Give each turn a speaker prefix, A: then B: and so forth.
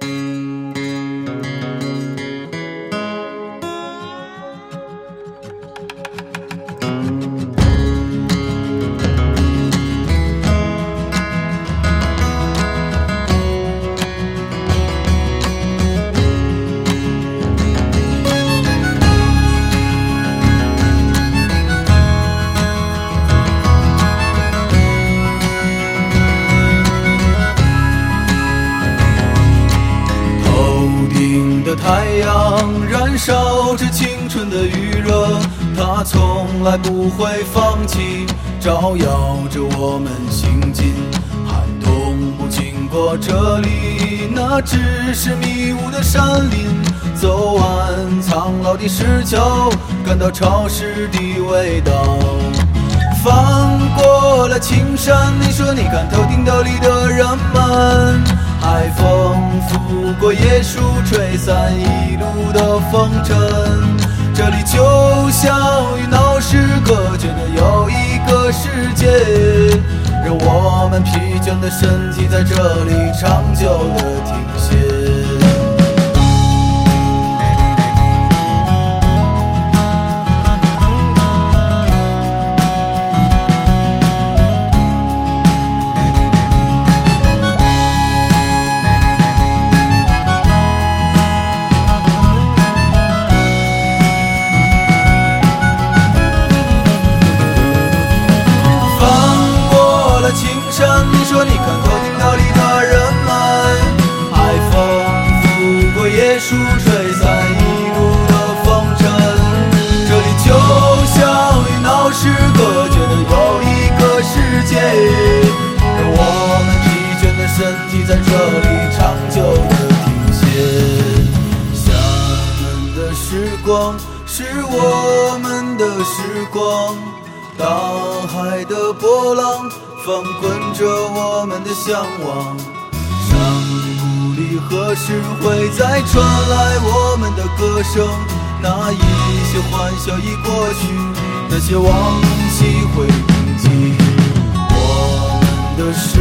A: 太阳燃烧着青春的余热，它从来不会放弃，照耀着我们行进。寒冬不经过这里，那只是迷雾的山林。走完苍老的石桥，感到潮湿的味道。翻过了青山，你说你看头顶斗笠的人们，海风拂过椰树，吹散一路的风尘。这里就像与闹市隔绝的又一个世界，让我们疲倦的身体在这里长久的停歇。你说你看头顶斗笠的人们，海风拂过椰树，吹散一路的风尘。这里就像与闹市隔绝的又一个世界，让我们疲倦的身体在这里长久的停歇。厦门的时光是我们的时光，大海的波浪翻滚着我们的向往，山谷里何时会再传来我们的歌声？那一些欢笑已过去，那些往昔会铭记我们的